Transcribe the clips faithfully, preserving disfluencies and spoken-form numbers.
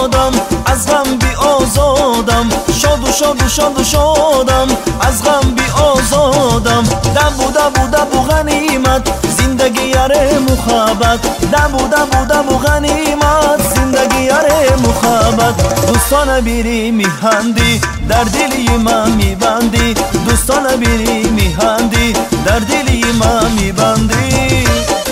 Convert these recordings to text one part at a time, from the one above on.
شادم از غم بی آزادم، شاد و شاد و شاد و شادم از غم بی آزادم. دبو دبو دبو غنیمت زندگی یاره مخابت، دبو دبو دبو غنیمت زندگی یاره مخابت. دوستان بیری میهندی در دلی من میبندی، دوستان بیری میهندی در دلی من میبندی.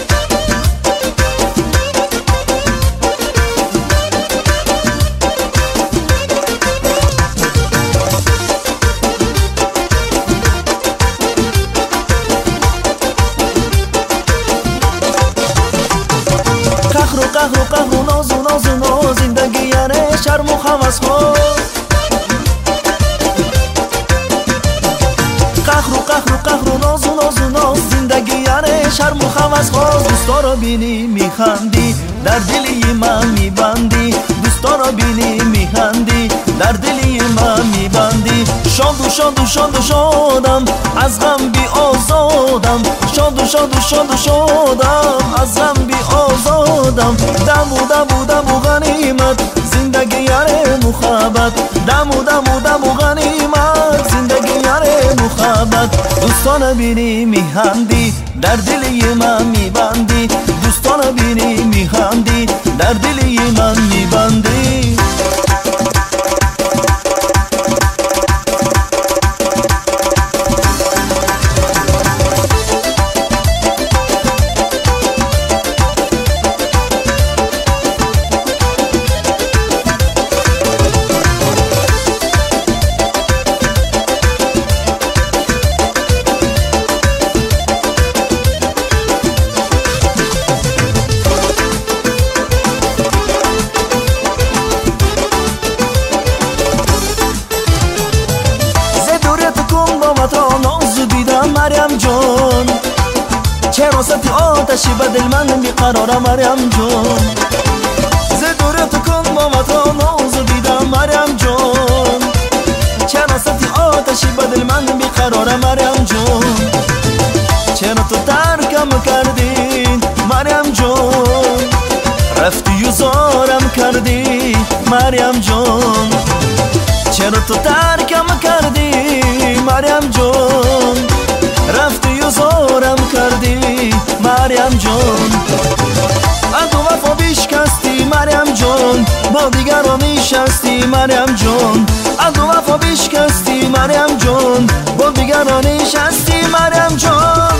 قهر و قهر و قهر و ناز و ناز و ناز زندگی یاره شرم و خوس ها. قهر و قهر و قهر و ناز و ناز و ناز زندگی یاره شرم و خوس ها. دوستا را بینی میخندی در دلی من میبندی، دوستا را بینی میخندی در دلی من میبندی. شاد و شاد و شاد و شادم از غم بی آزادم، شاد و شاد و شاد و شادم از غم بی آزادم. دم و دم و دم و غنیمت زندگی یاره مخابت، دم و دم و دم و غنیمت زندگی یاره مخابت. دوستان بینی میخندی در دلی من میبندی، دوستان بینی میخندی در دلی من میبندی. مریم جان چرا سطح آتشی به دل من بیقراره مریم جان، ز دورت کن با متا ناز دیدم مریم جان. چرا سطح آتشی به دل من بیقراره مریم جان، چرا تو ترکم کردی مریم جان، رفتی و زارم کردی مریم جان. چرا تو ترکم کردی مریم جان، رفتی و زارم کردی مریم جان. از تو وفا بیشکستی مریم جان، با دیگر رو میشستی مریم جان. از تو وفا بیشکستی مریم جان، با دیگر رو نشستی مریم جان.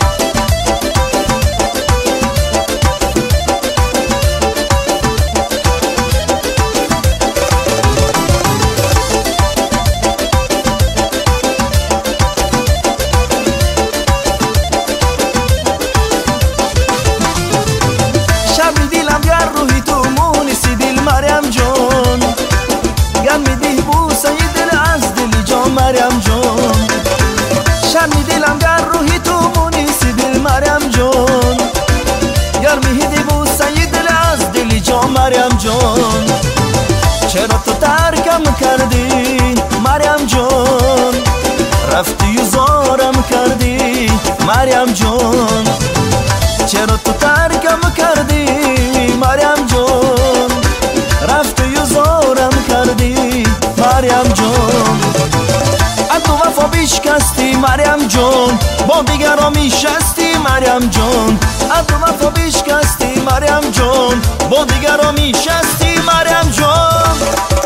مریم جان شرمی دلم گر روحی تو مونیسی دل مریم جان، گر میهیدی بوسه دل از دلی جان مریم جان. چرا تو ترکم کردی مریم جان، رفتی و زارم کردی مریم جان. چرا تو ترکم کردی مریم جان، رفتی و زارم کردی مریم جان. از تو وفا بیشکستی مریم جان، با دیگر را میشستی مریم جان. از تو وفا بیشکستی مریم جان، با دیگر را میشستی مریم جان.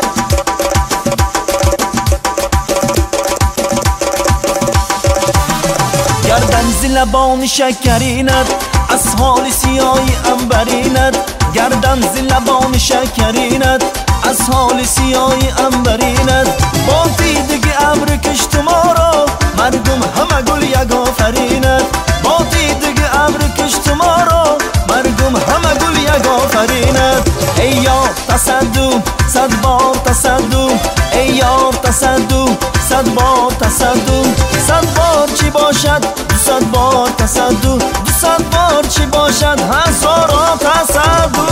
گردن زی لبان شکرینت از حال سیاهی عنبرینت، گردن زی لبان شکرینت از حال سیاهی عنبرینت. با دیدگی ابر کشت ما را مردم همه گل یک آفرینت، با دیدگی ابر کشت ما را مردم همه گل یک آفرینت. ای یار تصدق صد بار تصدق، ای یار تصدق صد بار تصدق. صد بار چی باشد صد بار تصدق، صد بار چی باشد هزاران تصدق.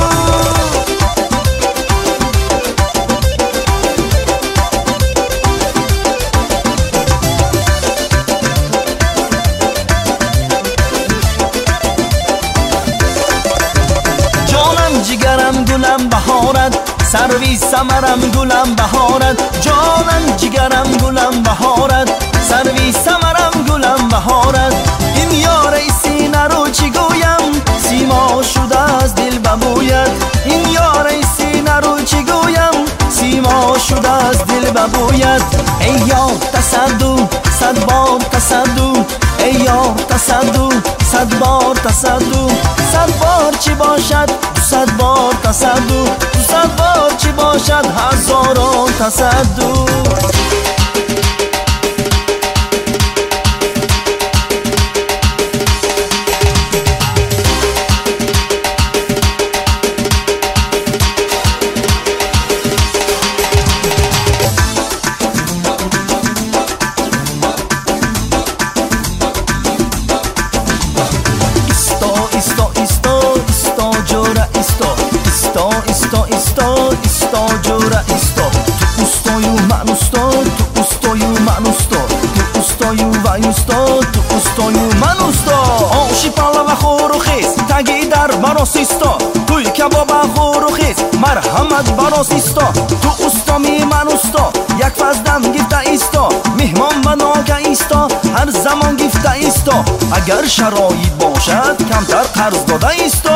جانم جگرم گلم بهارت، سرویس سمرم گلم بهارد، جانم جگرم گلم بهارد، سرویس سمرم گلم بهارد. این یار ای سینه رو چی گویم، سیما شده از دل ببوید. این یار ای سینه رو چی گویم، سیما شده از دل ببوید. ای یار تصدو صد بار تصدو، ای یار تصدو صد بار تصدو. صد بار چی باشد صد بار تصدو، صد بار چی باشد هزاران تصدو. Isto, isto, isto, jura isto. Tu ustoju man usto, tu ustoju man usto, tu ustoju vay usto, tu ustoju man usto. Oshi palava khoru khiz, tagi dar baros isto. Tuy kababa khoru khiz, marhamat baros isto. Tu ustomi man usto, yak fazdam gifta isto. Mehmon va noga isto, har zamon gifta isto. Agar sharoit boshad, kamtar qarz doda isto.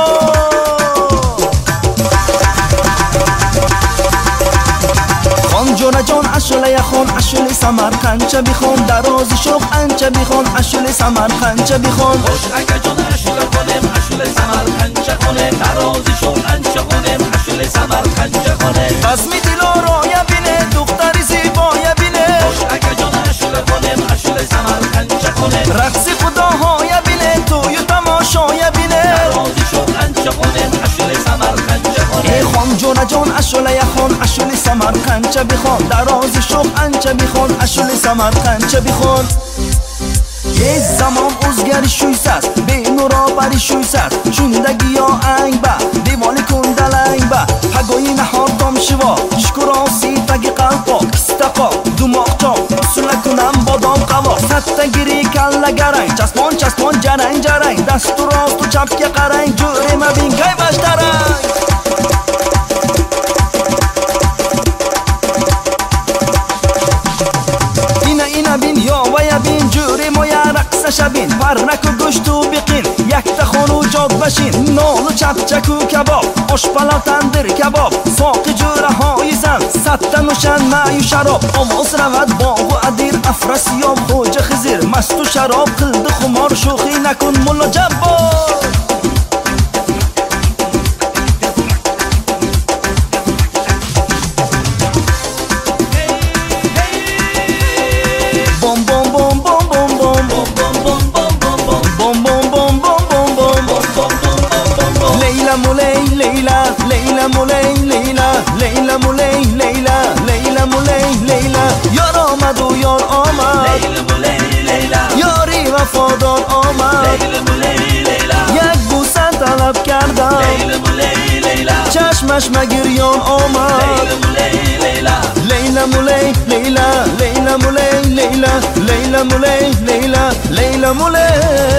جون جون اشله خون اشله سمرقند چه بخون درازی شوق انچه بخون اشله سمرقند چه بخون. خوش اگه جون اشله خونم اشله سمرقند چه خونم، درازی شوق انچه خونم اشله سمرقند چه خونم. بزمی دلو رویا بینه دختری زیبایا بینه. خوش اگه جون اشله خونم اشله سمرقند چه خونم، رقصی خداهایا بینه توی تماشایا بینه. درازی شوق انچه خونم اشله سمرقند چه خونم. ای خون جون جون اشله خون اشله سمرقند چه بخون، درازی شوق انچه بخون اشله سمرقند چه بخون. یه زمان o'zgarishuysiz benurobarishuysiz shundagi yo ang ba devoli kundalang ba pagoyi nahor tomshivo shukurosi tagi qalpoq istaqo dumoqchoq sulakunam bodom qavoq sattagiri kalla garang chasmon chasmon jarang jarang dastur ostu chapga qarang jo'rema bingay bashtarang. شبین پرنک و گوشت و بقین یک تخون و جاد بشین نان و چپچک و کباب آشپلا تندر کباب ساق جوره های زن ست نوشن مای و شراب آواز رود باغ و عدیر افراسیاب خوج خزیر مست و شراب قلد خمار شوخی نکن ملا جبار. Leyla muley Leyla, Leyla muley Leyla, Leyla muley Leyla. Yar omad u yar omad, Leyla muley Leyla. Yari vafodar omad, Leyla muley Leyla. Yak busan talab kardam, Leyla muley Leyla. Chashmash magiryon omad, Leyla muley Leyla. Leyla muley Leyla, Leyla muley Leyla, Leyla muley Leyla, Leyla muley.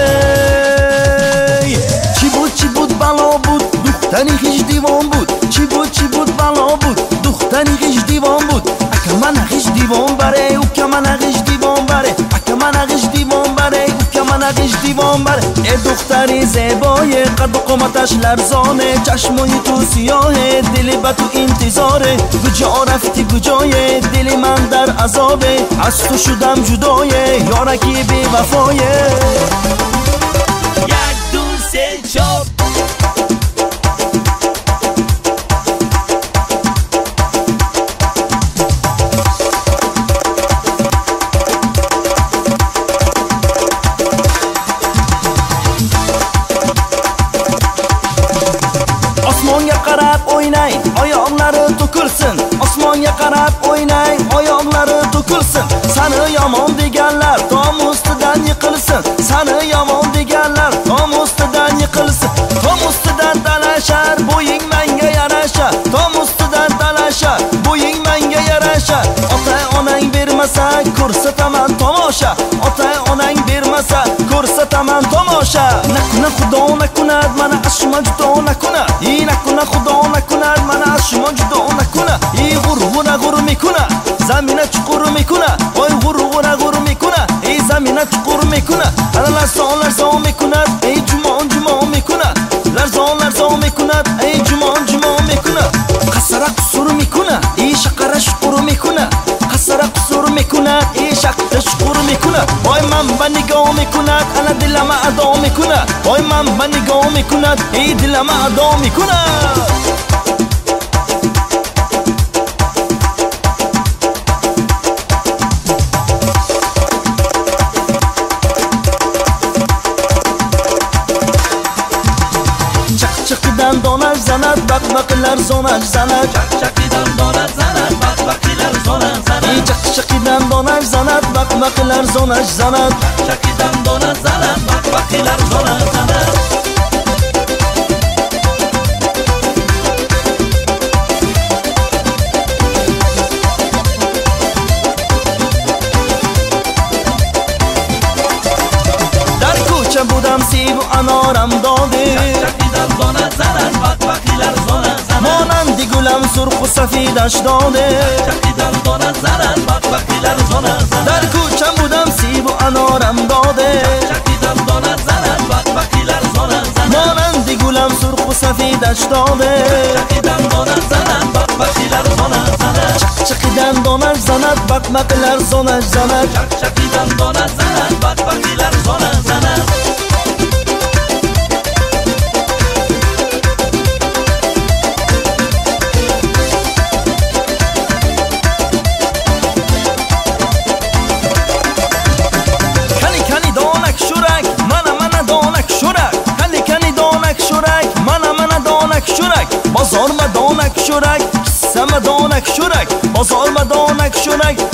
Chi bud chi bud balo bud دختری خیش دیوان بود، چی بود چی بود بلا بود دختری خیش دیوان بود. اکا من خیش دیوان بره او که من خیش دیوان بره، اکا من خیش دیوان بره او که من خیش دیوان بره. ای دختری زیبای قد و قامتش لرزانه، چشمای تو سیاهه دل به تو انتظاره. کجا رفتی کجای دل من در عذابه، از تو شدم جدای یارکی بی وفایه. یک دو سه چار osmonga qarab o'ynang oyoqlari to'kilsin, osmonga qarab o'ynang oyoqlari to'kilsin. Sani yomon deganlar tom ustidan yiqilsin, sani yomon deganlar tom ustidan yiqilsin. Tom ustidan talashar bo'ying menga yarasha, tom ustidan talashar bo'ying menga yarasha. Ota onang bermasa ko'rsataman tomosha, ota onang bermasa ko'rsataman من تماشا. نکنه خدا نکند من از شما جدا نکنه، این نکنه خدا نکند من از شما جدا نکنه. این غرور غرور میکنه زمینه چقور میکنه، وای غرور غرور میکنه این زمینه چقور میکنه. انا لرزان لرزان میکند ای جمان جمان میکنه، لرزان لرزان میکند ای جمان جمان میکنه. قصر قصور میکنه ای شقر شقور میکنه، قصر قصور میکنه ای شقر شقور میکنه. وای من با نگاه میکند انا دلم ادا میکنه، وای من با نگاه میکند ای دلم ادا میکنه. دندانش زند بق بق لرزانش زند، چک چکی دندانش زند بق بقی لرزانش زند. ای چک چکی دندانش زند بق بق لرزانش زند، چک چکی دندانش زند بق بقی لرزانش زند. در کوچه بودم سیب و انارم داده، چک چکی دندانش زند بق بقی لرزانش زند. مانندی گلم سرخ و سفیدش داده، چکی دندانش زند بق بقی لرزانش زند. در کوچه بودم سیب و انارم داده، چکی دندانش زند بق بقی لرزانش زند. مانندی گلم سرخ و سفیدش داده، چکی دندانش زند بق بقی لرزانش زند. چک چکی دندانش زند بق بق لرزانش زند. چک چکی دندانش زند بق بقی لرزانش زند. بازار مدانک شرک سم دانک شرک، بازار مدانک شرک